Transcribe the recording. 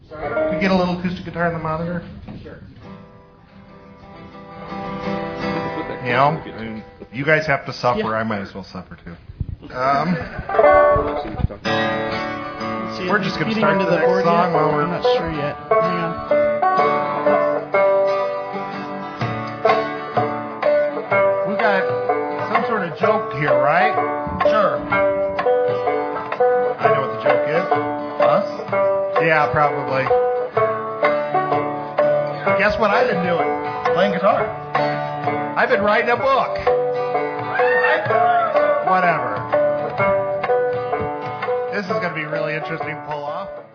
Can we get a little acoustic guitar in the monitor? Sure. You know, you guys have to suffer. I might as well suffer too. We're just going to start the next song while we're... I'm not sure yet. Hang on. We got some sort of joke here, right? Sure. I know what the joke is. Us? Yeah, probably. Guess what I've been doing? Playing guitar. I've been writing a book. Whatever. This is going to be really interesting to pull off.